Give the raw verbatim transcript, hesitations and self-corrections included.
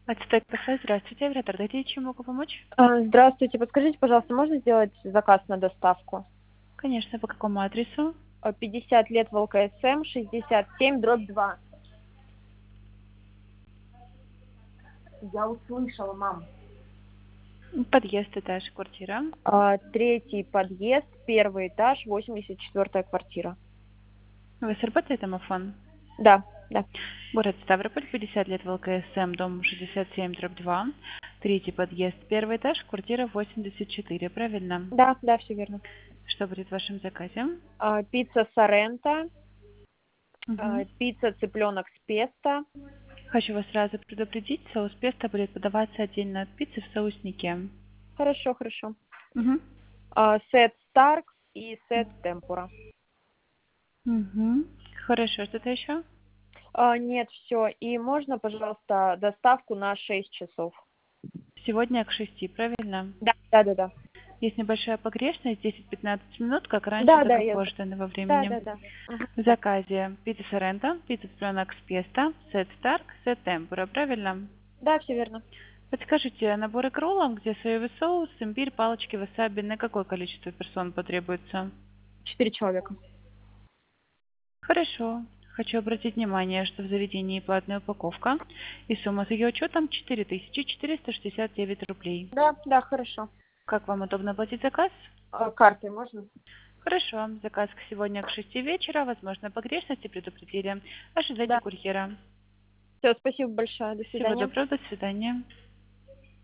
Ацтек кафе, здравствуйте, оператор, дайте, чем могу помочь? А, Здравствуйте, подскажите, пожалуйста, можно сделать заказ на доставку? Конечно, по какому адресу? А, пятьдесят лет в ЛКСМ, шестьдесят семь, дробь два. Я услышала, мам. Подъезд, этаж, квартира. А, Третий подъезд, первый этаж, восемьдесят четвертая квартира. У вас работает домофон? Да, да, Город Ставрополь, пятьдесят лет в ЛКСМ, дом шестьдесят семь, дробь два. Третий подъезд, первый этаж, квартира восемьдесят четыре, правильно? да, да, все верно. Что будет в вашем заказе? А, Пицца Соренто, а, Мгм. пицца цыпленок с песто. Хочу вас сразу предупредить, соус песто будет подаваться отдельно от пиццы в соуснике. Хорошо, хорошо. Угу. А, Сет Старкс и сет Темпура. Угу. Хорошо, что-то еще? А, Нет, все. И можно, пожалуйста, доставку на шесть часов? Сегодня к шести, правильно? Да, да, да, да. Есть небольшая погрешность, десять-пятнадцать минут, как раньше, Да, так да, и я позже данного Да, времени. да, да. Мгм, В да. заказе пицца Соренто, пицца цыпленок с песто, сет Старк, сет Темпура, правильно? Да, все верно. Подскажите, наборы к роллам, где соевый соус, имбирь, палочки, васаби, на какое количество персон потребуется? Четыре человека. Хорошо. Хочу обратить внимание, что в заведении платная упаковка, и сумма с ее учетом четыре тысячи четыреста шестьдесят девять рублей. Да, да, хорошо. Как вам удобно оплатить заказ? А, картой можно? Хорошо. Заказ к сегодня к шести вечера. Возможно, погрешности предупредили. Ожидайте Да. курьера. Все, спасибо большое. До Всего свидания. доброго. До свидания.